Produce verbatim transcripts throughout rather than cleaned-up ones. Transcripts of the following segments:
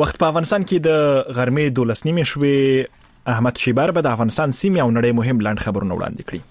وخت په افغانستان کې د غرمې دولس نیمې شوې. احمد شیبر به د افغانستان سیمې او نړۍ مهم لاند خبرونه وړاندې کړي.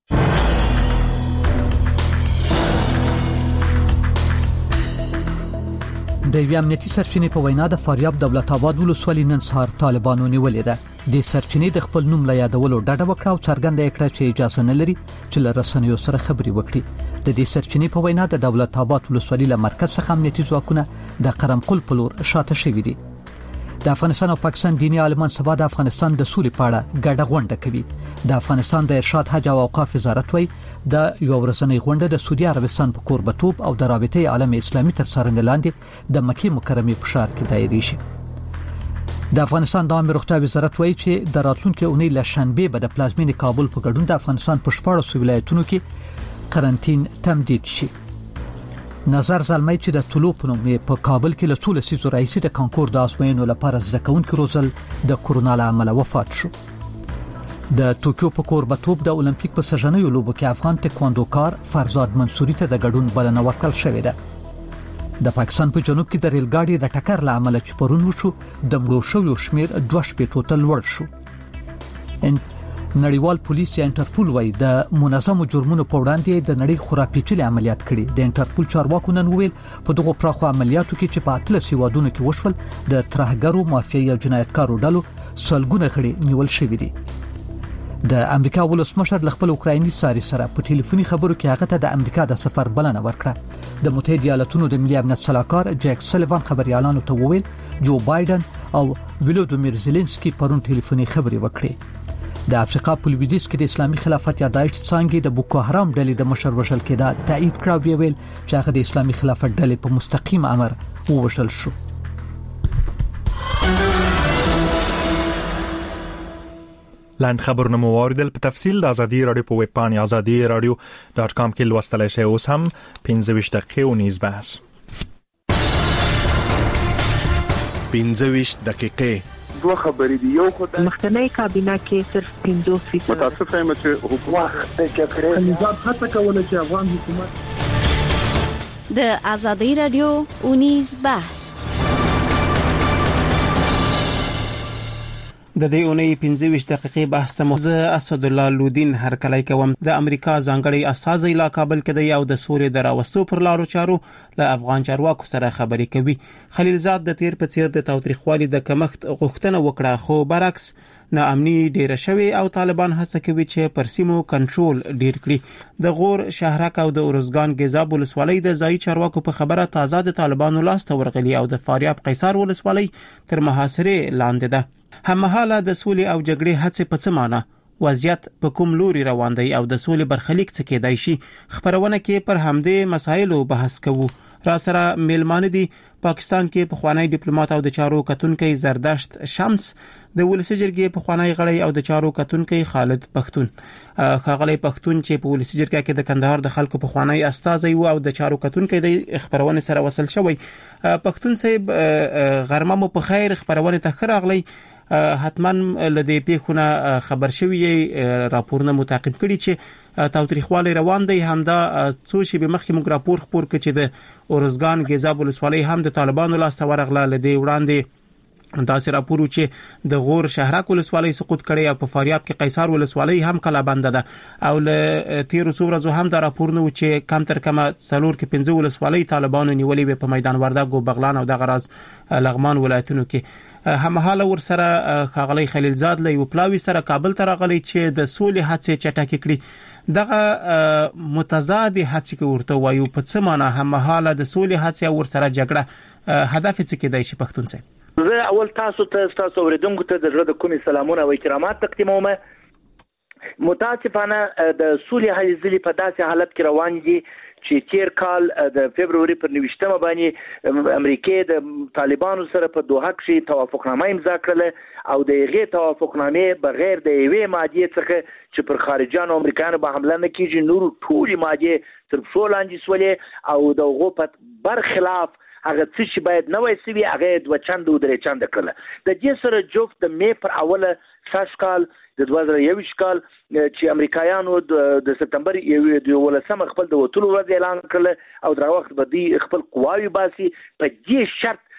د یو امنیتي سرچینې په وینا د فاریاب دولت آباد ولسوالۍ نن سهار طالبانو نیولې ده. د سرچینې د خپل نوم لا یادولو ډډه وکړه او څرګنده کړه چې اجازه نه لري چې له رسنیو سره خبري وکړي. د دې سرچینې په وینا د دولت آباد ولسوالۍ له مرکز څخه امنیتي ځواکونه د قرمقل په لور شاته شوي دي. د افغانستان او پاکستان دینی عالمان سبا د افغانستان د سولې په اړه ګډه غونډه کوي. د افغانستان د ارشاد حج او اوقاف وزارت وایي د یو ورځنۍ غونډه د سعودي عربستان په کوربتوب او د رابطې عالم اسلامي تر څارنې لاندې د مکې مکرمې په ښار کې دایري شي. د افغانستان د عامه روغتیا وزارت وایي چې د راتلونکي اونۍ له شنبه به د پلازمینې کابل په ګډون د افغانستان په شپږ ولایتونو کې قرنټین تمدید شي. نظر زلمی چې د طلوع په نوم په کابل کې له څو لسیزو راهیسې د کانکور د ازموینو لپاره زده کوونکي روزل د کورونا له امله وفات شو. د ټوکیو په کوربتوب د اولمپیک په سژنیو لوبو کې افغان تکواندوکار فرزاد منصوري ته د ګډون بلنه ورکړل شوې ده. د پاکستان په جنوب کې د ریل ګاډي د ټکر له امله چې پرون وشو د مړو شویو شمیر دوه شپېتو ته لوړ شو. ان نړیوال پولیس یا انټرپول وايي د منظمو جرمونو په وړاندې د نړۍ خورا پیچلي عملیات کړي. د انټرپول چارواکو نن ویل په دغه پراخو عملیاتو کې چې په اتلس هیوادونو کې وشول د ترهګرو مافیایي او جنایتکارو ډلو سلګونه غړي نیول شوي دي. د امریکا ولسمشر ل خپل اوکرایني ساري سره په ټلیفوني خبرو کې هغه ته د امریکا د سفر بلنه ورکړه. د متحده ایالاتونو د ملي امنیت صلاحکار جیک سلیوان خبريالانو ته وویل جو بایدن او ولودیمیر زيلنسکي پرون ټلیفوني خبري وکړي. د افریقا په لویدیځ کې د اسلامي خلافت یادایش څنګه د بوکو حرام ډلې د مشر وشل کېده تایید کړو ویل چې هغه د اسلامي خلافت ډلې په مستقیم امر ووشل شو. لاند خبرونه مو واردل په تفصیل د ازادي رادیو په ویب پاڼې ازادي رادیو ډاټ کام کې لوستلای شئ. اوس هم پنځه ویشت دقیقې ونیز بحث. پنځه ویشت دقیقې دوه خبرې دي. یو خدای مخکنی کابینه کې صرف پنځوس فیصد متاسف یم چې حکومت د جګړې نظام هڅه کوله چې افغان حکومت د ازادي رادیو ونیز بحث. د دې اونۍ پنځه ویشت دقیقې بحث ته موزه اسد الله لودین هرکلی کوم. د امریکا ځانګړي استازی لا کابل کې دی او د سولې د راوستو پر لارو چارو له افغان چارواکو سره خبرې کوي. خلیلزاد د تیر په څیر د تاوتریخوالي د کمښت غوښتنه وکړه خو برعکس ناامني ډیره شوی او طالبان هڅه کوي چې پر سیمو کنټرول ډیر کړي. د غور شهرک او د اورزګان ګیزاب ولسوالۍ د ځای چارواکو په خبره تازه د طالبانو لاس ته ورغلي او د فاریاب قیصر ولسوالۍ تر محاصرې لاندې ده. هممهاله د سولې او جګړې هڅې په څه معنی وضعیت په کوم لوري روان دی او د سولې برخلیک څه کېدای شي خبرونه کې پر همدې مسایلو بحث کوو. را سره میلمانه دي پاکستان کې پخوانی ډیپلوماټ او د چارو کتونکي زردشت شمس، د ولسی جرګې پخوانی غړی او د چارو کتونکي خالد پختون. خاغلی پختون چې په ولسی جرګه کې د کندهار د خلکو پخوانی استازی او د چارو کتونکي د خبرونه سره وصل شوی. پختون صاحب غرمه مو په خیر، خبرونه ته خراغلی. حتما لدی پیښونه خبر شوی راپورونه متعقب کړي چې تاوتریخوالی روان دی. همدا څو شی به مخکې موږ راپور خبر کړ چې د اورزګان ګیزاب ولسوالۍ هم د طالبانو لاس ته ورغله. لدی وړاندې داسې راپور چې د غور شهرک ولسوالۍ سقوط کړي او په فاریاب کې قیصر ولسوالۍ هم کلا بنده ده او له تیر څو ورځې هم دا راپور نو چې کم تر کم څلور کې پنځه ولسوالۍ طالبانو نیولې په میدان وردګ او بغلان او د غراز لغمان ولایتونو کې. همحاله ور سره خاغلی خلیلزاد له یو پلاوی سره کابل ته راغلی چې د سولې هڅې چټکې کړي. دغه متضاد هڅې کې ورته وایو په څه معنی همحاله د سولې هڅې ور سره جګړه هدف څه کېدای شي پښتون سره؟ زه اول تاسو ته تاسو اوریدونکو ته د زړه د کومې سلامونه او احترامات تقدیموم. متاسفانه د سولې هلې ځلې په داسې حالت کې روان دي چې تیر کال د فبرवरी پر نوشتمه باندې امریکا د طالبانو سره په دوحه کې توافقنامه امضا کړله او د هغې توافقنامې بغیر د یوې مادې څخه چې پر خارجيانو امریکایانو به حمله نه کیږي نور ټولې مادې تر پښو لاندې سولې او د هغو په برخلاف هغه څه چې باید نه وای سوي هغه دوه چنده او درې چنده کړله. د دې سره جفت د می پر اوله ساس کال د دوه زره یوویشت کال چې امریکایانو د سپتمبر یولسمه خپل د وټولو ورځ اعلان کړل او دا وخت به دی خپل قواوی باسي په دې شرط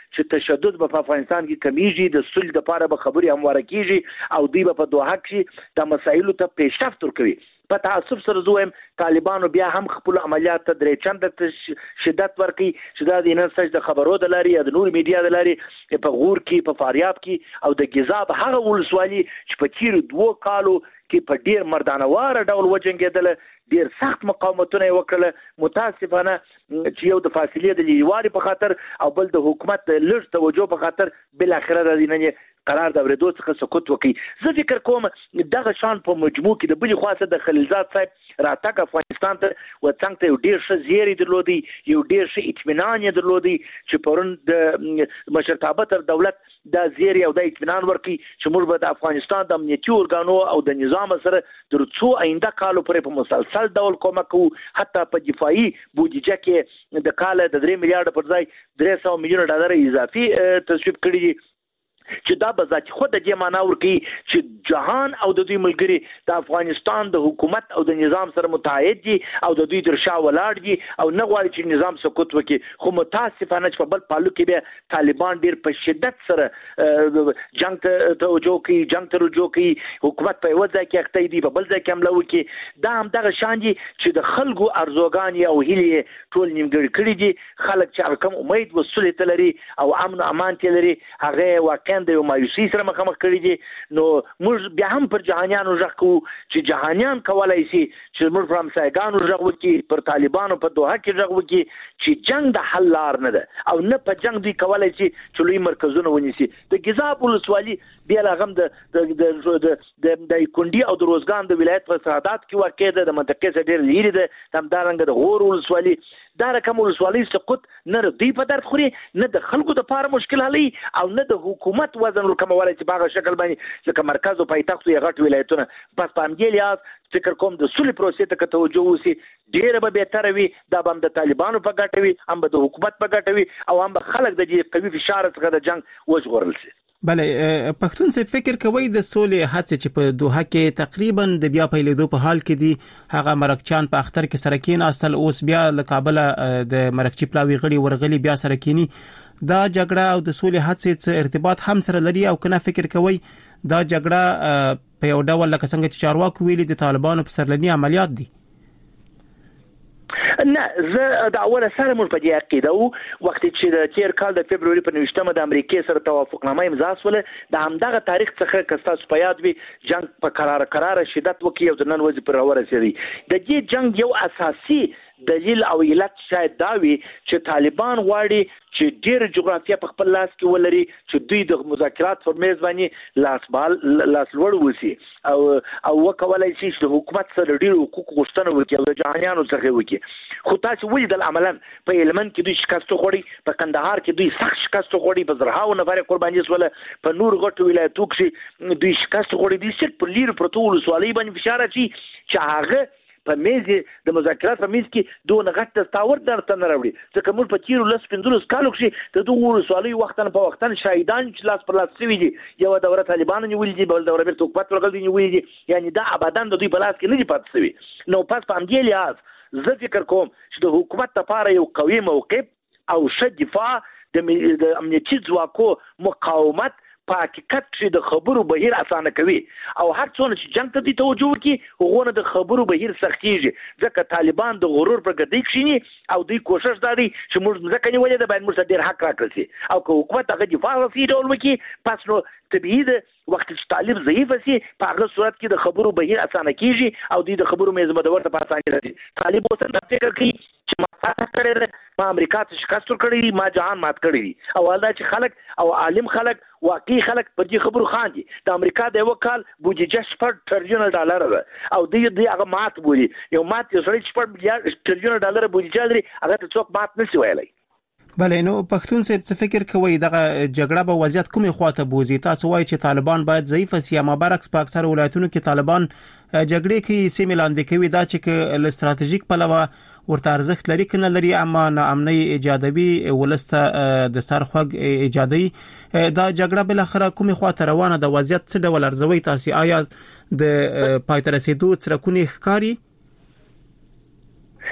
چې تشدد په افغانستان کې کمیږي، د صلح لپاره به خبري همواره کیږي او دوی په دوحه کې د مسایلو ته پیشرفت ورکوي. په تعصب سره زویم طالبانو بیا هم خپل عملیات ته درې چنده شدت ورکړي چې دا د نن سج د خبرو د لاري یا د نور میډیا د لاري په غور کې په فاریاب کې او د ګزاب هغه ولسوالي چې په تیر دوه کالو کې په ډیر مردانوار ډول وجنګېدل، ډیر سخت مقاومتونه وکړل. متاسفانه چې یو د فاصلې د لیوالي په خاطر او بل د حکومت لږ توجه په خاطر بل اخره د دینه قرار د ورېدو څخه سکوت وکړي. زه فکر کوم دغه شان په مجموع کې د بلی خاصه د خلیلزاد صاحب راتګ افغانستان ته وڅنګ ته ډیر ښه زیری درلودي، یو ډیر ښه اطمینان یې درلودي چې پرون د مشرتابه تر دولت د زیری او د اطمینان ورکړي چې موږ به د افغانستان د امنیتي ارګانو او د نظام سره تر څو آینده کالو پورې په مسلسل ډول کومک کوو. حتی په دفاعي بودیجه کې د کال د درې میلیارډ پر ځای درې سوه میلیونه ډالر اضافي تصویب کړي دي چې دا به ذاتي خود د دې معنا ورکړي چې جهان او د دوی ملګري د افغانستان د حکومت او د نظام سره متحد دي او د دوی تر شا ولاړ دي او نه غواړي چې نظام سقوط وکړي. خو متاسفانه چې په بل پالو کې به طالبان ډیر په شدت سره جنگ ته توجه کوي، جنگ ته رجوع کوي، حکومت په یو ځای کې اخته دي په بل ځای کې حمله وکړي. دا هم دغه شان دي چې د خلکو ارزوګان او هیلې ټول نیمګړي کړي دي. خلک چې کوم امید وسولې ته لري او امن او امان ته لري هغه واقعا د یو مایوسي سره مخامخ کړي دي. نو موږ بیا هم پر جهانیانو ژغ کوو چې جهانیان کولای شي چې موږ پر همسایګانو ژغ وکړي، پر طالبانو په دوحه کې ژغ وکړي چې جنگ د حل لار نه ده او نه په جنگ دوی کولای شي چې لوی مرکزونه ونیسي. د ګزاب ولسوالي بیا لغم د د د د کندي او د روزګان د ولایت په سعادت کې واقع ده، د منطقې څخه ډېر لري ده. همدارنګه د غور ولسوالي دا رقم ولسوالي سقوط نه دوی په درد خوري، نه د خلکو د پاره مشکل حلي او نه د حکومت وزن ورکمولای چې باغه شکل باندې لکه مرکز او پایتخت یې غټ ولایتونه. بس په همدې لحاظ فکر کوم د صلح پروسې ته توجه وسی ډېر به بهتر وي. دا به هم د طالبانو په ګټه وي، هم به د حکومت په ګټه وي او هم به خلک د دې قوي فشار څخه د جنگ وژغورل شي. بله پښتون څه فکر کوي د سولې هڅې چې په دوحه کې تقریبا د بیا پیلېدو په حال کې دي؟ هغه مرکچان په اختر کې سره کېناستل، اوس بیا له کابل د مرکچی پلاوي غړي ورغلي بیا سره کېني. دا جګړه او د سولې هڅې څه ارتباط هم سره لري او کنه فکر کوي دا جګړه په یو ډول لکه څنګه چې چارواکو ویلي د طالبانو په سرلني عملیات دي؟ نه، زه د اوله سره موږ په دې عقیده وو وخت چې د تیر کال د فبرवरी په نوشتمه د امریکای سره توافقنامه امضا شوله. د همدغه تاریخ څخه کستاس په یاد وي جنگ په قرار قرار شدت وکي او د نن ورځې پر ورسېږي. د دې جنگ یو اساسي دلیل او علت شاید دا وي چې طالبان غواړي چې ډېر جغرافیه په خپل لاس کې ولري، چې دوی د مذاکرات پر میز باندې لاس بال لاس لوړ وسی او او وکولای شي چې د حکومت سره ډېر حقوق غوښتنه وکړي او د جهانیانو څخه وکړي. خو تاسو ولیدل عملاً په هلمند کې دوی شکست خوړي، په کندهار کې دوی سخت شکست خوړي، په زرهاو نفر قرباني شول، په نور غټو ولایتو کې دوی شکست خوړي. دوی څخه پر لیر پروتو ولسوالۍ باندې فشار اچي چې هغه په میز د مذاکرات په میز کې دوه غټ تستاور درته نه راوړي. ځکه موږ په تیر لس پنځلس کالو کې د دوه ولسوالۍ وختن په وختن شهیدان چې لاس پر لاس شوي دي، یو دوره طالبانو نیولې دي، بل دوره بیرته حکومت ورغلي نیولې دي، یعنی دا ابدان د دوی په لاس کې نه دي پاتې شوي. نو پس په همدې لحاظ زه فکر کوم چې د حکومت لپاره یو قوي موقف او ښه دفاع د امنیتي ځواکو مقاومت په حقیقت کې د خبرو بهیر اسانه کوي او هر څونه چې جنگ ته دي توجه وکړي هغه د خبرو بهیر سختيږي. ځکه طالبان د غرور پر ګدۍ کښینی او دوی کوشش کوي چې موږ ځکه نیولې ده باید موږ ډېر حق راکړي شي او که حکومت هغه دفاع وکړي ډول وکړي پس نو طبيعي ده وخت چې طالب ضعیف شي په هغه صورت کې د خبرو بهیر اسانه کیږي او دوی د خبرو میز مدور ته پاتانه راځي. طالب اوس د فکر کوي چې ما تاسو کړی ده، ما امریکا ته شکست ورکړی، ما جهان مات کړی او ولدا چې خلک او عالم خلک واقعي خلک په دې خبرو خاندي. د امریکا د یو کال بودیجه شپږ ټریلیون ډالر ده او دوی دې هغه مات بولي. یو مات یو سړی شپږ میلیارډ ټریلیون ډالر بودیجه لري، هغه ته څوک مات نشي ویلای. بله نو پښتون صاحب څه فکر کوي دغه جګړه به وضعیت کومه خواته بوزي؟ تاسو وایي چې طالبان باید ضعیف سي، اما برعکس په اکثر ولایتونو کې طالبان جګړې کې سیمه لاندې کوي. دا چې ل استراتیژیک پلوه ورته ارزښت لري کنه لري، اما ناامنۍ ایجادوي، ولسته د سرخوږ ایجادوي. دا جګړه بل اخره کومه خواته روانه ده؟ وضعیت څه ډول ارزوي تاسو؟ آیا د پایتر رسیدو ترکونی ښکاری؟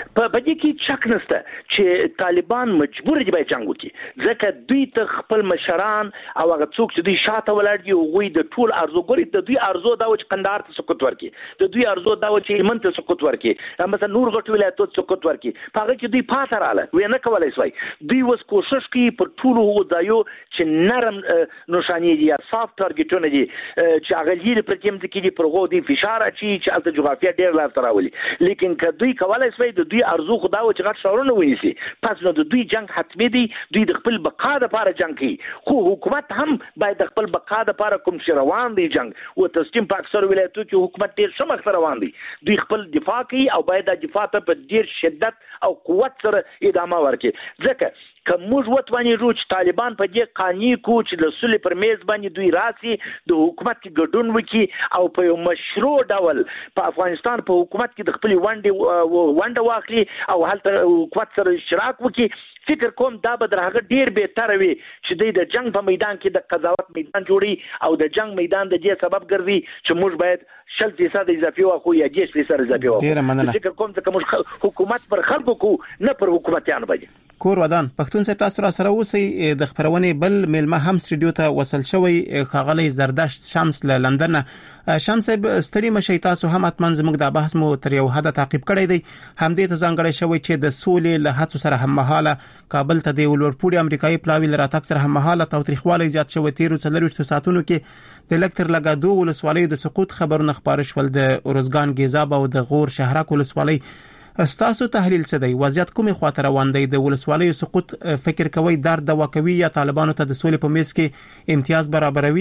په دې کې شک نشته چې طالبان مجبور دي باید جنگ وکړي ځکه دوی ته خپل مشران او هغه څوک چې دوی شاته ولاړ دي هغوی د ټول ارزو ګوري د دوی ارزو دا و چې قندهار ته سقوط ورکړي د دوی ارزو دا و چې هلمند ته سقوط ورکړي مثلا نور غټ ولایتونو ته سقوط ورکړي په هغه کې دوی پاتې راغله وی نه کولی شوی دوی اوس کوشش کوي پر ټولو هغو ځایو چې نرم نښانې دي یا صاف ټارګېټونه دي چې هغه لرې پرتې مځکې دي پر هغو دوی فشار اچوي چې هلته جغرافیه ډېر لاسته راولي لیکن که دوی کولی شوی د دوی ارزو خو دا و چې غټ ښارونه ونیسي پس نو د دوی جنګ حتمي دی دوی د خپل بقا دپاره جنګ کوي خو حکومت هم باید د خپل بقا دپاره کوم چې روان دی جنګ و تسلیم په اکثرو ولایتونو کې حکومت ډېر ښه مخته روان دی دوی خپل دفاع کوي او باید دا دفاع ته په ډېر شدت او قوت سره ادامه ورکړي ځکه که موږ وتوانېږو چې طالبان په دې قانع کړو چې د صلح پر میز باندې دوی راسي د حکومت کې ګډون وکړي او په یو مشروع ډول په افغانستان په حکومت کې د خپلې ونډې ونډه واخلي او هلته حکومت سره اشتراک وکړي فکر کوم دا به در هغه ډیر بهتره وي چې دوی د جنگ په میدان کې د قضاوت میدان جوړي او د جنگ میدان د دې سبب ګرځي چې موږ باید شل فیصد اضافي واخو یا دېرش فیصد اضافي واخو فکر کوم چې موږ حکومت پر خلکو کو نه پر حکومتیانو باندې کور ودان پښتون صاحب تاسو را سره اوسئ د خبرونې بل میلمه هم سټډیو ته وصل شوی ښاغلی زردشت شمس له لندن شمس صاحب ستړي مشئ تاسو هم اتمن زموږ د بحث مو تر یو حد تعقیب کړی دی همدې ته ځانګړی شوی چې د سولې له هڅو سره هم مهاله کابل ته د ولورپوړي امریکایي پلاوي لراتک سره هم مهاله تاوتریخوالی زیات شوی تیرو څلوېښتو ساعتونو کې د لکتر لګادو ولسوالۍ د سقوط خبرونه خپاره شول د اورزګان ګیزاب او د غور شهرک ولسوالۍ استاسو تحلیل څه دی وضعیت کومې خواته روان دی د ولسوالیو سقوط فکر کوي در دوا کوي یا طالبانو ته د سولې په میز کې امتیاز برابروي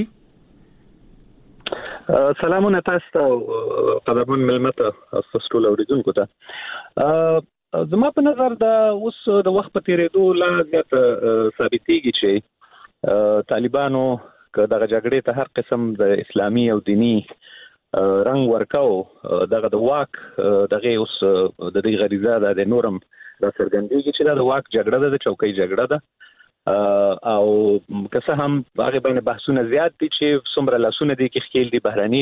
سلامونه تاسو ته قدرمن ملمته تاسو ټول اوریدونکو ته زما په نظر دا اوس د وخت په تیریدو لا زیات ثابتېږي چې طالبانو که دغه جګړې ته هر قسم د اسلامي او دینی رنګ ورکاو دغه د واک دغه اوس د دې غریزه ده د نورم را څرګندېږي چې دا د واک جګړه ده د چوکۍ جګړه ده او که څه هم هغه باندې بحثونه زیات دي چې څومره لاسونه دي کې خېل دي بهراني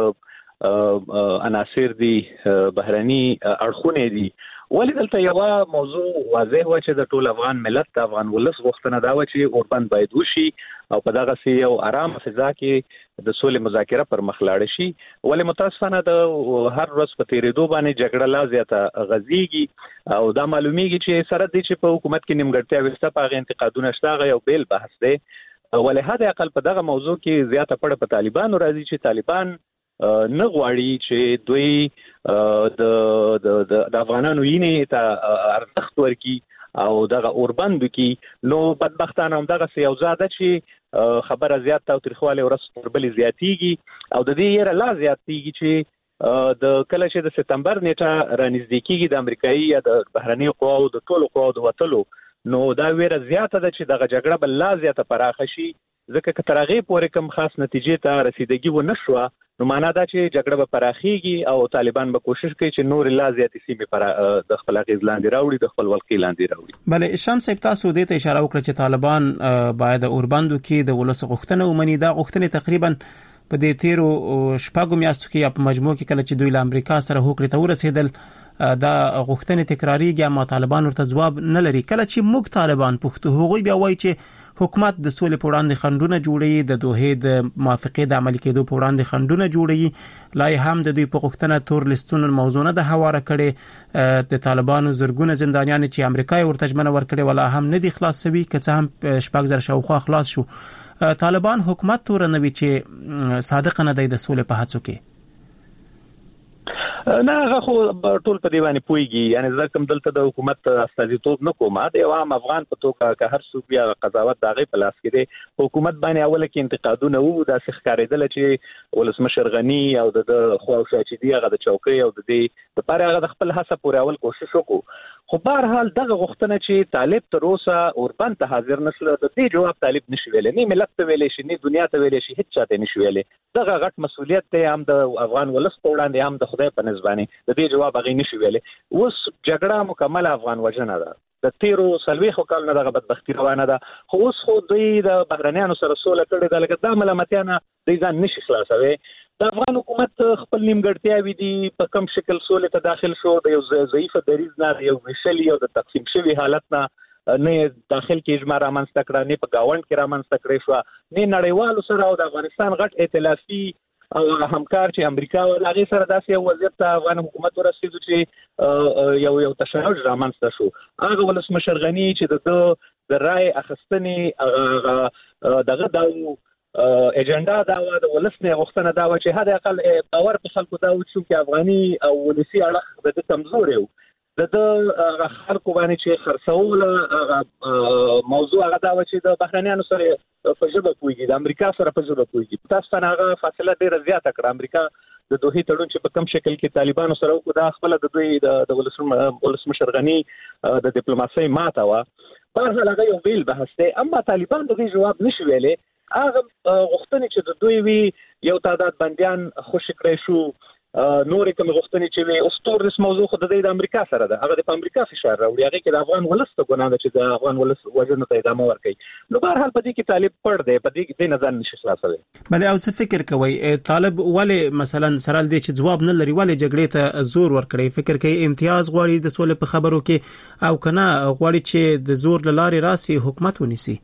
عناصر دي بهراني اړخونه دي ولې دلته یو موضوع واضح و چې د ټول افغان ملت د افغان ولس غوښتنه دا و چې اوربند باید وشي او په دغه سي یو آرام فضا کې د سولې مذاکره پر مخ لاړ شي ولې متاسفانه د هر ورځ په تیریدو باندې جګړه لا زیاته غزيږي او دا معلومیږي چې سره د چې په حکومت کې نیمګړتیا وسته په انتقادونه شته یو بیل بحث دی ولې هدا اقل په دغه موضوع کې زیاته پړه په طالبانو راځي چې طالبان نه غواړي چې دوی د د افغانانو یې ته ارزښت ورکړي او دغه اوربند کې نو بدبختانه هم دغه یو زاده چې خبره زیات تاوتریخوالی ورځ پر بلې زیاتېږي او د دې یره لا زیاتېږي چې د کله چې د سپتمبر نیټه رانږدې کېږي د امریکایي یا د بهرنیو قواو د ټولو قواو د وتلو نو دا ویره زیاته ده چې دغه جګړه بل لا زیاته پراخه شي ځکه که تر هغې پورې کوم خاص نتیجې ته رسیدګي ونه شوه نو معنا دا چې جګړه به پراخېږي او طالبان به کوشش کوي چې نور لا زیاتې سیمې د خپل اغېز لاندې راوړي د خپل ولکې لاندې راوړي بله شمس صاحب تاسو دې ته اشاره وکړه چې طالبان باید د اوربندو کې د ولس غوښتنه ومني دا غوښتنې تقریبا په دې تیرو شپږو میاشتو کې په مجموع کې کله چې دوی له امریکا سره هوکړې ته ورسېدل دا غوښتنې تکراریږي اما طالبان ورته ځواب نه لري کله چې موږ طالبان پښتو هغوی بیا وایي چې حکومت د سولې په وړاندې خنډونه جوړوي د دوحې د موافقې د عملي کېدو په وړاندې خنډونه جوړوي لا هم د دوی په غوښتنه تور لیستونو موضوع نه ده هواره کړي د طالبانو زرګونه زندانیان چې امریکا یې ورته ژمنه ورکړې ولا هم نه دي خلاص شوي که څه هم شپږ زره شاوخوا خلاص شو طالبان حکومت تورنوي چې صادق نه دی د سولې په هڅو کې نه هغه خو ټول په دیوانه پويږي یعنی زه کوم دلته د حکومت استازیتوب نه کوم دا یو عام افغان په توګه که هر څوک بیا قضاوت دغه په لاس کې دی حکومت باندې اوله کې انتقادونه وو د ښکارېدل چې ولسمشر غنی او د خواوشا چې دی هغه د چوکۍ او د دې لپاره هغه د خپل حساب پورې اول کوشش وکړو خو بهر حال دغه غوښتنه چې طالب تر اوسه اوربند ته حاضر نشو د دې جواب طالب نشي ویلې نه ملت ته ویلې شي نه دنیا ته ویلې شي هیڅ چاته نشي ویلې دغه غټ مسولیت دی هم د افغان ولس په وړاندې هم د خدای په نسبانه د دې جواب هغه نشي ویلې اوس جګړه مکمل افغان وجنه ده د تیرو سلويخو کال نه دغه بدبختی روانه ده خو اوس خو دوی د بهرنیانو سره سوله کړې ده لکه د ملامتیانه دوی ځان نشي خلاصوي د افغان حکومت خپل نیمګړتیاوې دي په کم شکل سولې ته داخل شو د یو ضعیفه دریځ نه یو ویشلي او د تقسیم شوي حالت نه نه داخل کې اجماع رامنځته کړه نه په گاوند کې رامنځته کړې شو نه نړیوالو سره او د افغانستان غټ ائتلافي او همکار چې امریکا او هغه سره داسې یو وضعیت ته افغان حکومت ورسېدو چې یو یو تشنج رامنځته شو. هغه ولسمشر غني چې د د رای اخیستنې دغه د اجنډا دا و د ولسنه غوښتنه دا و چې هدا اقل باور په خلکو دا و چې افغاني او ولسی اړه د کمزوري و د د خلکو باندې چې خرڅول موضوع هغه دا و چې د بهرنیانو سره په ژبه پويږي د امریکا سره په ژبه پويږي تاسو نه هغه فاصله ډیره زیاته کړه. امریکا د دوه تړون چې په کم شکل کې طالبانو سره وکړه دا خپل د دوی د ولسمشر غني د ډیپلوماسۍ ماته و په هغه یو ویل بحث دی. اما طالبان د دې جواب نشي ویلي. هغه غوښتنې چې د دوی وی یو تعداد بنديان خوشی کړی شو نورې کوم غوښتنې چې وي اوستور د موضوع خو د امریکا سره ده هغه د امریکا فشار راوړي هغه کې د افغان ولس ته ګناه ده چې د افغان ولس وژنو ته ادامه ورکړي. نو بهر حال په دې کې طالب پړ دی په دې کې د نظر نشي خلاصوي. بلې او څه فکر کوي طالب ولې مثلا سره دې چې جواب نه لري ولې جګړې ته زور ورکړي فکر کوي امتیاز غواړي د سولې په خبرو کې او کنه غواړي چې د زور لارې راسي حکومت ونیسي.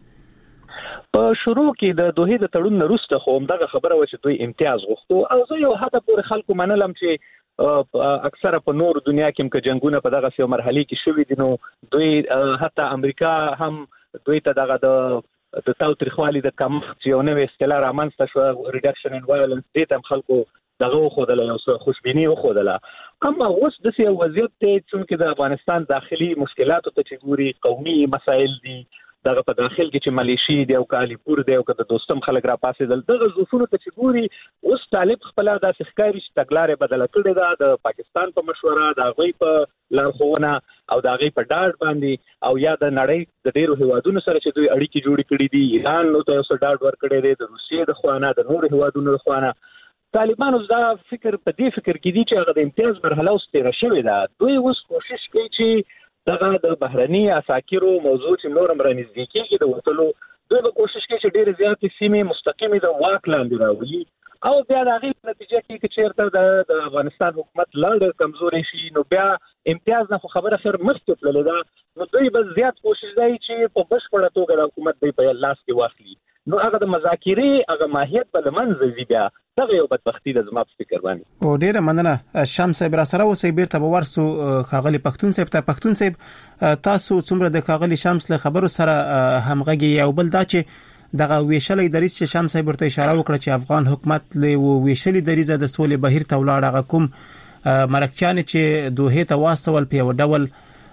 په شروع کې د دوه د تړون وروسته خو همدغه خبره و چې دوی امتیاز غوښتو او زه یو حد پورې خلکو منلم چې اکثره په نور دنیا کې هم جنگونه په دغه سیو مرحله کې شوې دي نو دوی حتی امریکا هم دوی ته دغه د د تاوتریخوالي د کم یو نوې اصطلاح رامنځته شو ریډکشن ان وایلنس دې تم خلکو دغه خو د یو خوشبینی خو دله. اما اوس د سیو وضعیت ته چې د افغانستان داخلي مشکلاتو ته چې ګوري قومي مسایل دي دغه په داخل کې چې ملیشي دی او کالی پور دی او که د دوستم خلک را پاسې دل دغه ظروفونو ته چې ګوري اوس طالب خپل داسې ښکاري چې تګلارې بدله کړې ده د پاکستان په مشوره د هغوی په لارښوونه او د هغوی په ډاډ باندې او یا د نړۍ د ډېرو هیوادونو سره چې دوی اړیکې جوړې کړي دي ایران نو ته یو څه ډاډ ورکړی دی د روسیې د خوانه د نورو هیوادونو د خوانه طالبانو دا فکر په دې فکر کې دي چې هغه د امتیاز مرحله اوس تېره شوې ده. دوی اوس کوشش کوي چې دغه د بهرني اساکیرو موضوع چې نورم رانږدې کېږي د وټلو دوی به کوشش کوي چې ډېر زیاتې سیمې مستقیمې د واک لاندې راولي او بیا د هغې په نتیجه کې که چېرته د افغانستان حکومت لا ډېر کمزوری شي نو بیا امتیاز نه خو خبره خیر مخکې تللې ده نو دوی به زیات کوشش کوي چې په بشپړه توګه د حکومت دوی په لاس کې واخلي نو هغه د مذاکرې هغه ماهیت به له منځه ځي بیا دغه یو بدبختي د زما په فکر باندې. او ډیره مننه شمس صاحب را سره اوسئ بیرته به ورسو خاغلی پښتون صاحب ته. پښتون صاحب تاسو څومره د خاغلی شمس له خبرو سره همغږي او بل دا چې دغه ویشلې دریځ چې شمس صاحب ورته اشاره وکړه چې افغان حکومت له ویشلې دریځه د سولې بهیر ته ولاړ هغه کوم مرکچان چې دوه ته واسول په یو ډول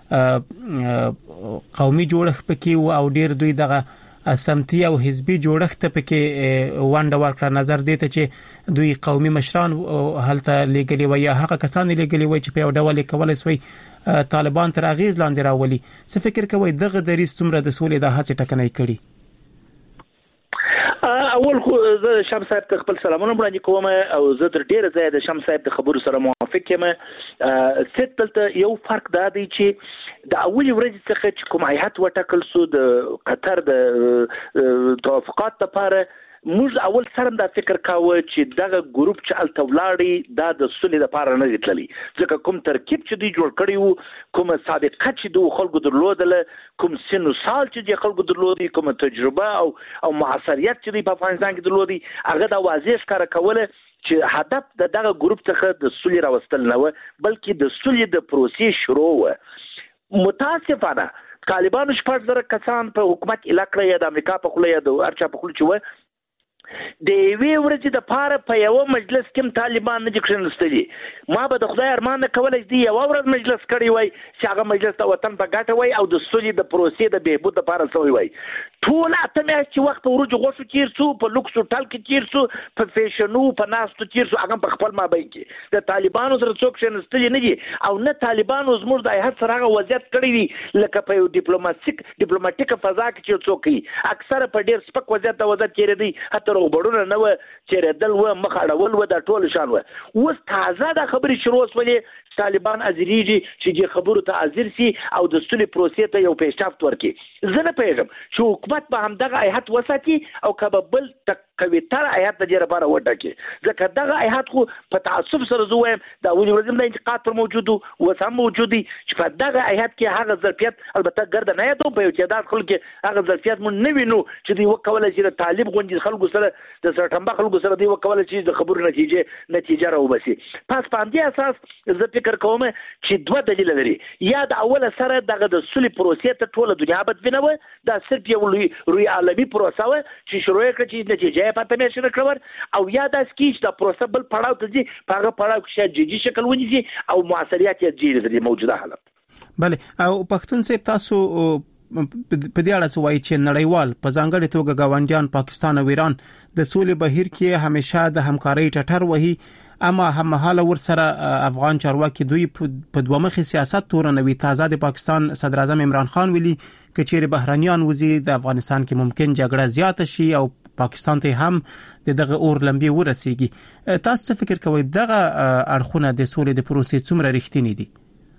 قومي جوړښت پکې او ډیر دوی دغه سمتي او حزبي جوړښت پکې وانډه ورکړه نظر دی ته چې دوی قومي مشران هلته لګلي وي هغه کسان لګلي وي چې په یو ډول کولای شي طالبان تر اغیز لاندې راولي. څه فکر کوي دغه دریځ څومره د سولې د هڅې ټکنۍ کړي؟ اول خو زه شمس صاحب ته خپل سلامونه وړاندې کوم او زه تر ډیره ځای د شمس صاحب د خبرو سره موافق یم. ست دلته یو فرق دا دی چې د اولي ورځې څخه چې کوم هیئت وټاکل سو د قطر د توافقات لپاره موږ اول سره دا فکر کاوه چې دغه ګروپ چې التولاړي دا د سولې لپاره نه تللی ځکه کوم ترکیب چې دوی جوړ کړی وو کوم سابقه چې دوی خلکو درلودله کوم سن او سال چې د خلکو درلودي کوم تجربه او او معاصریت چې په افغانستان کې درلودي هغه دا واضح ښکاره کوله چې هدف د دغه ګروپ څخه د سولې راوستل نه و بلکې د سولې د پروسې شروع و. متاسفانه طالبانو شپږ زره کسان په حکومت علاقه یا د امریکا په خوله یا د ارچا په خوله چې و د یوې ورځې د پاره په یو مجلس کې طالبان نه کښینستلي. ما به د خدای ارمان کولای دی یو ورځ مجلس کړی وای چې هغه مجلس د وطن په ګټه وای او د سولې د پروسې د بهبود لپاره سوی وای. ټول اته میاشتې وخت په ورځو غوښو تیر څو په لوکس هوټل کې تیر څو په فیشنو په ناستو تیر څو هغه په خپل مابین کې د طالبانو سره څوک کښینستلي نه دي او نه طالبانو زموږ د هیڅ سره هغه وضعیت کړی دی لکه په یو ډیپلوماټیک ډیپلوماټیک فضا کې چې څوک اکثر په ډیر سپک وضعیت د وضعیت کې دی حتی روغبړونه کورونه نه و چیرېدل و مخ اړول و د ټول شان و اوس تازه د خبرې شروع وسولې طالبان ازریږي چې د خبرو ته حاضر سي او د سولې پروسې ته یو پیشرفت ورکړي زه نه پوهېږم چې حکومت به همدغه هیئت وساتي او که به بل کویتر هیئت د دې لپاره وټاکي ځکه دغه هیئت خو په تعصب سره زه وایم دا ولې ورځم د انتقاد پر موجود اوس هم موجود دي چې په دغه هیئت کې هغه ظرفیت البته ګرده نه یادو په یو تعداد خلکو کې هغه ظرفیت مونږ نه وینو چې دوی وکولای شي د طالب غونډې خلکو سره د سرټمبه خلکو سره دوی وکولای شي د خبرو نتیجه نتیجه راوباسي پس په همدې اساس زه فکر کوم چې دوه دلیل لري یا د اوله سره دغه د سولې پروسې ته ټوله دنیا بدبینه وه دا صرف یو لوی لوی عالمي پروسه وه چې شروع یې کړه چې نتیجه یې پته میاشتې نه کړه او یا داسې کېږي چې دا پروسه بل پړاو ته ځي په هغه پړاو کې شاید جدي شکل ونیسي او موثریت یې ډېر د موجوده حالت بله او پښتون صاحب تاسو په دې اړه څه وایي چې نړیوال په ځانګړې توګه ګاونډیان پاکستان او ایران د سولې بهیر کې همیشه د همکارۍ ټټر وهي اما هممهاله ورسره افغان چارواکي دوی په دوه مخي سیاست تورنوي تازه د پاکستان صدر اعظم عمران خان ویلي کچېر بهرانيان وزي د افغانستان کې ممکن جګړه زیاته شي او پاکستان ته هم دغه اور لمبي ورسیږي تاسو فکر کوئ دغه اړخونه د سولې د پروسې څومره رښتینی دي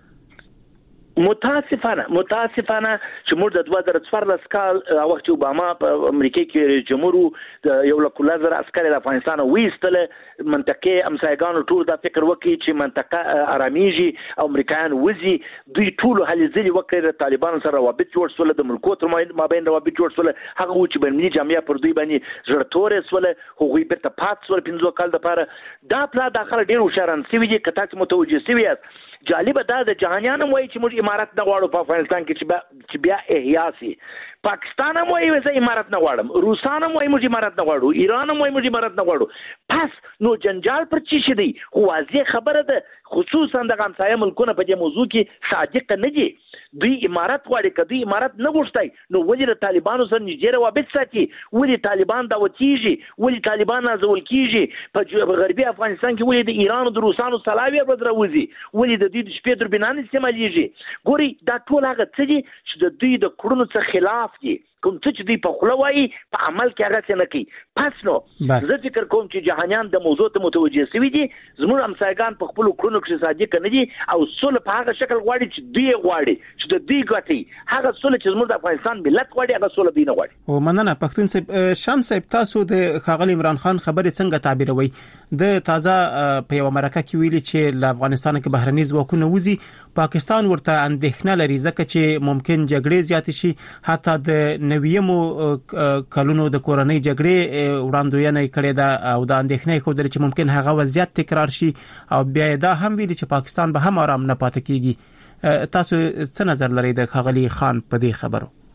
متاسفانه متاسفانه چې موږ د دوه زره څوارلس کال وخت اوباما په امریکا کې جمهور د یو لک لزر عسكر د افغانستان وېستل منطقه امسایګانو ټول دا فکر وکړي چې منطقه آراميږي او امریکایان وزي دوی ټول هلي ځلي وکړي طالبانو سره روابط جوړ شول د ملکو تر مابین روابط جوړ شول هغه و چې بینالمللي جامعه پر دوی باندې ژړتورې سول هغوی بیرته پات سول پنځه کال لپاره دا پلا داخله ډیر هوښیاران سوي دي کته چې متوجه سوي جالب دا د جهانيان وایي چې موږ امارات نه غواړو په افغانستان کې چې بیا احیا سي پاکستان هم وایي چې امارات نه غواړم روسان هم وایي موږ امارات نه غواړو ایران هم وایي موږ امارات نه غواړو پس نو جنجال پر چی شي دی خو واضح خبره ده خصوصا د همسایه ملکونو په دې موضوع کې صادق نه دي دوی امارات غواړي کدی امارات نه غوښتای نو ولې د طالبانو سره نږدې روابط ساتي ولې طالبان دا وتیږي ولې طالبان نازول کیږي په غربي افغانستان کې ولې د ایران او د روسانو سلاوي بدروزي ولې د دې شپې دربینان استعماليږي ګوري دا ټول هغه څه دي چې د دوی د کړنو څخه خلاف دي کوم څه چې دوی په خوله وایي په عمل کې هغه څه نه کوي پس نو زه فکر کوم چې جهانيان د موضوع ته متوجه شوي دي زموږ همسایګان په خپل کړنو کې صادق نه دي او سول په هغه شکل غواړي چې دوی غواړي چې د دوی ګټي هغه سول چې زموږ د افغانستان ملت غواړي هغه سول دوی نه غواړي او مننه پښتون صاحب شمس صاحب تاسو د خاغلی عمران خان خبرې څنګه تعبیروي د تازه په یو مرکه کې ویلي چې له افغانستان کې بهرني ځواکونه وځي پاکستان ورته اندېښنه لري ځکه چې ممکن جګړې زیات شي حتی د نویمو کلونو د کورنۍ جګړې وړاندوینه کړې ده او د اندېښنې خو درې چې ممکن هغه وضعیت تکرار شي او بیا دا هم ویلي چې پاکستان به هم آرام نه پاتې کیږي تاسو څه نظر لرئ د خاغلی خان په دې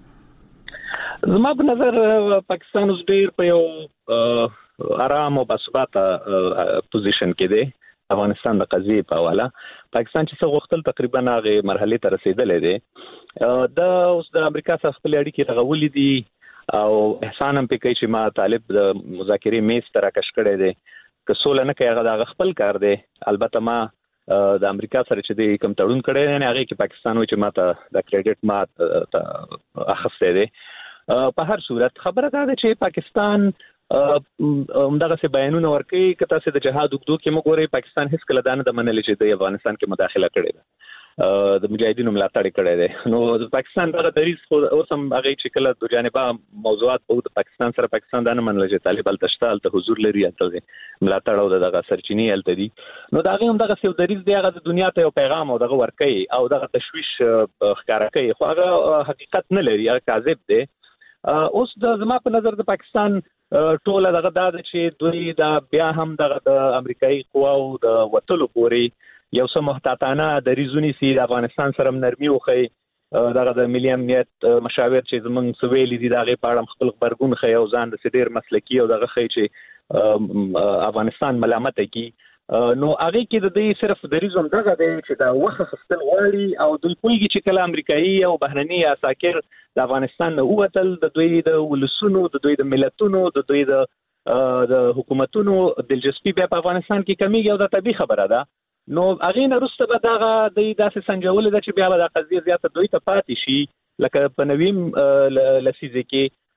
خبرو زما په نظر پاکستان اوس ډیر په یو آرام او باثباته پوزیشن کې دی افغانستان د قضیې په حواله پاکستان چې څه غوښتل تقریبا هغه مرحله ته رسیدلې دی د اوس د امریکا سره خپل اړیکې رغولې دي او احسان هم پکې چې ما طالب د مذاکرې میز ته راکش کړی دی که سوله نه کوي هغه د خپل کار دی البته ما د امریکا سره چې د کوم تړون کړی نه هغه کې پاکستان و چې ما ته د کریډټ ما اخسته دی په هر صورت خبره ده چې پاکستان همدغه څه بیانونه ورکوي که تاسو د جهاد وګدو کې موږ ګورئ پاکستان هیڅ کله دا نه د منلي چې د افغانستان کې مداخله کړې ده د مجاهدینو ملاتړ کړی دی نو د پاکستان دغه دریځ خو اوس هم هغه چې کله د جانبه موضوعات په د پاکستان سره پاکستان دا نه منل چې طالب التشتا الته حضور لري الته ملاتړ او دغه سرچینی الته دي نو دا هغه هم دغه څه دریځ دی هغه د دنیا ته یو پیغام او دغه ورکوي او دغه تشویش ښکارا کوي خو هغه حقیقت نه لري هغه کاذب دی اوس د زما په نظر د پاکستان ټوله دغه دا چې دوی دا بیا هم د امریکایي قواو د وټلو پورې یو څه محتاطانه د ریزونی سي د افغانستان سره نرمي وخی دغه د ملي امنیت مشاور چې زمونږ سویلي دي دغه پاړم خپل خبرګون خي او ځان د سډیر مسلکی او دغه خي چې افغانستان ملامت کی نو هغه کې د دې صرف د ریزوم دغه دی چې دا وخت خستل غواړي او د پویږي چې کله امریکایي او بهرني عساکر د افغانستان نه ووتل د دوی د ولسونو د دوی د ملتونو د دوی د د حکومتونو دلچسپي په افغانستان کې کمیږي او دا طبيعي خبره ده نو هغه نه رسته به دغه د داسې سنجول د چې بیا د قضیه زیاته دوی ته پاتې شي لکه په نویم لسیزه کې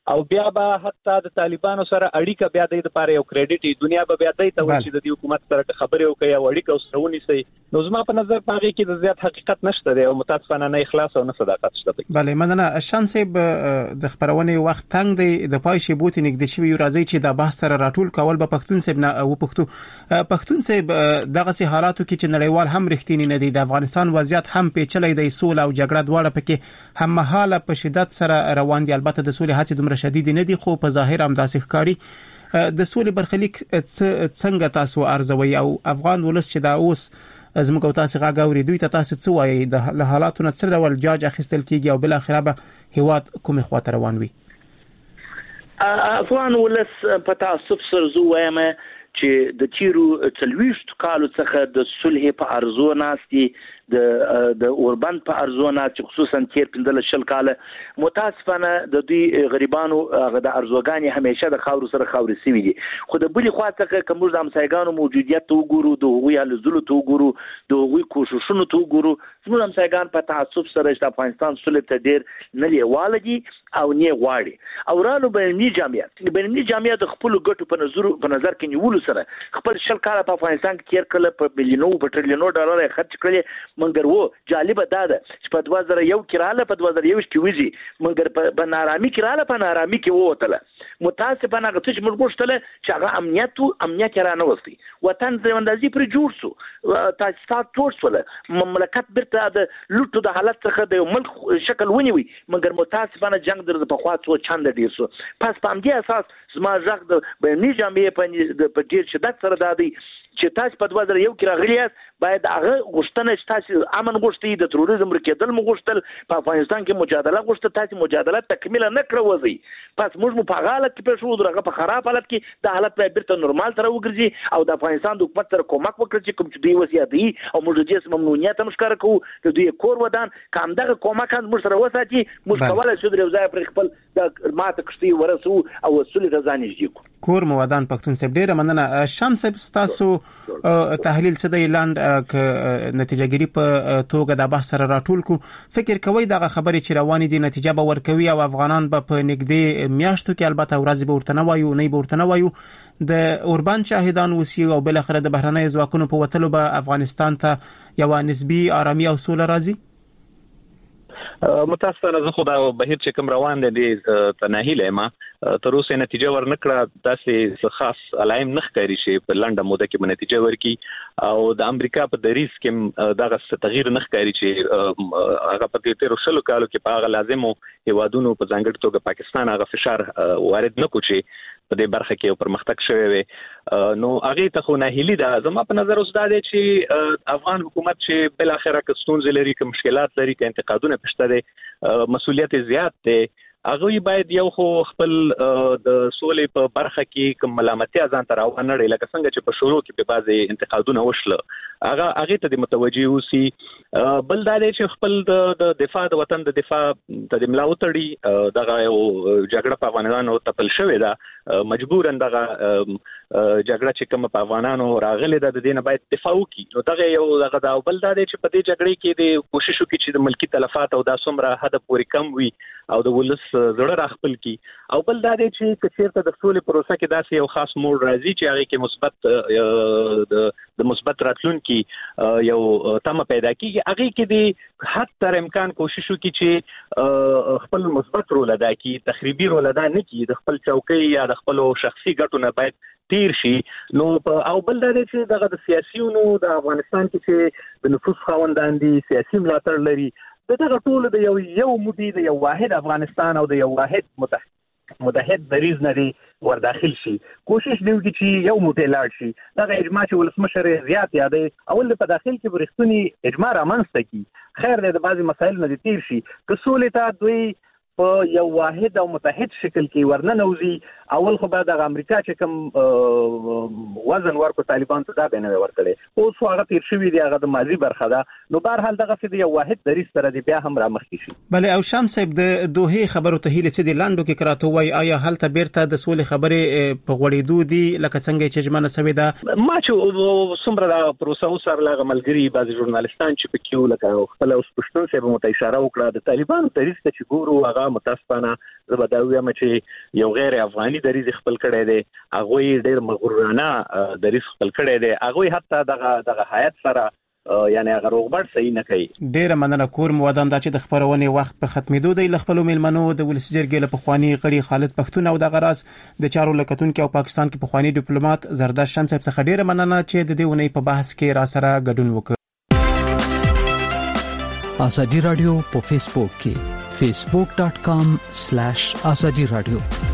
او بیا به حتی د طالبانو سره اړیکه بیا د لپاره یو کریډټ دنیا به بیا د ته ورشي د حکومت سره خبرې وکړي او اړیکه سره ونیسي. نو زما په نظر پاره کې د زیات حقیقت نشته دی او متاسفانه نه اخلاص او نه صداقت شته. بله مننه. شمس د خبرونه وخت تنگ دی د پای شی بوت نګد شوی راځي چې د بحث سره راټول کول به پښتون سیب نه او پښتو پښتون سیب دغه سي حالاتو کې چې نړیوال هم رښتینی نه دی د افغانستان وضعیت هم پیچلې دی سول او جګړه دواړه پکې هم مهاله په شدت سره روان دي. البته د سولې هڅې دومره شدید نه دي خو په ظاهر هم داسې ښکاري. د سولې برخلیک څنګه تاسو ارزوي او افغان ولس چې دا اوس زموږ او تاسو غاوري دوی ته تاسو څه وایي د حالاتو نه څه ډول جاج اخیستل کیږي او بل اخره به هیواد کومه خواته روان وي؟ افغان ولس په تاسف سره زو وایم چې د تیرو څلويشت کالو څخه د صلح په ارزو ناستي د د اوربند په ارزو نه چې خصوصا تیر پندل شل کاله متاسفانه د دوی غریبانو هغه د ارزوګانی همیشه د خاور سره خاور سوي دي. خو د بلی خوا څخه کوم د همسایګانو موجودیت ته وګورو د هغوی حلزلو ته وګورو د هغوی کوششونو ته وګورو زموږ همسایګان په تعصب سره د افغانستان صلح ته ډیر نه لیواله دي او نه غواړي او رالو بینالمللي جامعیت بینالمللي جامعیت د خپل ګټو په نظر په نظر کې نیولو سره خپل شل کاله په افغانستان کې تیر کله په بلیونو په ټریلیونو ډالر خرج کړل. مګر وو جالب ده چې په دوه زره یو کې رااله په دوه زره یو کې وځي مګر په نارامي کې رااله په نارامي کې ووتله. متاسفانه هغه چې موږ غوښتل چې هغه امنیت او امنیت را نه وستي وطن زمندازي پر جوړ سو تاسو تاسو ول مملکت برته د لوټو د حالت څخه د ملک شکل ونیوي مګر متاسفانه جنگ در په خوا څو چاند ډیر سو. پس په امدي اساس زما ځخ د بیني جامعې په په ډیر شدت سره دادي چې تاسو په دوه زره یو کې راغلیاست باید هغه غوښتنه چې تاسو امن غوښتي د تروریزم رکېدل مو غوښتل په افغانستان کې مجادله غوښته تاسو مجادله تکمیل نه کړو وځي. پس موږ په هغه حالت کې پېښو درغه په خراب حالت کې د حالت به بیرته نورمال تر وګرځي او د افغانستان د حکومت سره کومک وکړي چې کوم چې دوی وسیه دي او موږ دې ممنونیت هم ښکار کوو د دوی کور ودان کوم دغه کومک موږ سره وساتي موږ کولای شو د ځای پر خپل د ماته کشتي ورسو او وسولې ته ځان نږدې کو کور مو ودان پښتون سیب ډیره مننه. شمس تاسو تحلیل څه دی لاند ک نتیجه ګری په توګه د بحث سره راټول کو فکر کوي دغه خبرې چې روانې دي نتیجه به ورکوي او افغانان به په نږدې میاشتو کې البته ورځ به ورته نه وایو نه به ورته نه وایو د اوربان شاهدان وسی او بل اخر د بهرنۍ ځواکونو په وتلو به افغانستان ته یو نسبی آرامي او سوله راځي؟ متاسفانه زه خو دا بهیر چې کوم روان دي ته نه هیله ما تر اوسه نتیجه ورنکړه داسې خاص علایم نه ښکاري چې په لنډه موده کې نتیجه ورکړي او د امریکا په دریس کې دغه تغییر نه ښکاري چې هغه په تیر شلو کالو کې په هغه لازمو هیوادونو په ځانګړي توګه پاکستان هغه فشار وارد نه کوي په دې برخه کې پرمختګ شوی وي. نو هغه ته خو نه هیلي ده. زما په نظر اوس دا دی چې افغان حکومت چې بل اخره کې ستونزې لري کې مشکلات لري کې انتقادونه پښته دي مسؤلیت زیات دی هغه باید یو خو خپل د سولې په برخه کې کوم ملامتیا ځان ته راو نه لري لکه څنګه چې په شروع کې په بعضي انتقادونه وشله هغه هغه ته متوجي اوسي. بل دا دی چې خپل د دفاع د وطن د دفاع د ملاو تړي دغه یو جګړه په افغانانو تپل شوې ده مجبورا دغه جګړه چې کوم په افغانانو راغلي ده د دینه باید دفاع وکړي. نو دغه یو دغه دا بل دا دی چې په دې جګړې کې د کوشش وکړي چې د ملکی تلفات او د څومره حد پورې کم وي او د ولس زړه راخپل کی او بل دا دی چې کثیرته د سولې پروسه کې داسې یو خاص موډ راځي چې هغه کې مثبت د مثبت راتلونکي یو تمه پیدا کیږي هغه کې د حد تر امکان کوشش وکړي چې خپل مثبت رول ادا کړي تخریبي رول ادا نه کړي د خپل چوکۍ یا د خپل شخصي ګټو نه باید تیر شي. نو او بل دا دی چې دغه د سیاسيونو د افغانستان کې چې د نفوذ خاوندان دي سیاسي ملاتړ لري دغه ټول د یو یو مودي د یو واحد افغانستان او د یو واحد متحد متحد دریز نه دی ور داخل شي کوشش دی چې یو موټی لاړ شي دغه اجماع چې ولسمشر زیات یادې اول په داخل کې ورښتونی اجماع رامنځته کی خیر د بعضی مسایل نه تیر شي که سولې ته دوی په یو واحد او متحد شکل کې ورننوزي اول خو بعد د امریکا چې کوم وزن ورکو طالبان ته دا بنوي ورکړي او څو هغه تیر شوی دی هغه د ماضي برخه ده. نو بهر حال دغه د یو واحد دریس سره دی بیا هم را مخکې شي. بله او شمس صاحب د دوه خبرو ته هیله چې د لاندو کې کراته وای آیا هلته بیرته د سولې خبرې په غوړېدو دي لکه څنګه چې جمانه سوي ده ما چې څومره د پروسه سره لغه ملګری بعض ژورنالستان چې په کیو لکه خپل اوس پښتون صاحب مو ته اشاره وکړه د طالبانو دریس ته چې ګورو هغه متاسفانه زبدا وایم چې یو غیر افغاني دریز خپل کړی دی، هغه ډیر مغرورانه دریز خپل کړی دی، هغه حتی دغه دغه حیات سره یعنی هغه روغبړ صحیح نه کوي. ډیر مننه کور مودان دا چې د خبرونه وخت په ختمېدو دی. خپل میلمنو د ولسی جرګې له پخوانی غړي خالد پښتون او د غراس د چارو لکتونکو او پاکستان کې پخوانی ډیپلوماټ زرداد شمس صاحب څخه ډیر مننه چې د دې ونې په بحث کې را سره ګډون وکړ. ازادي رادیو په فیسبوک کې facebook dot com slash azadi radio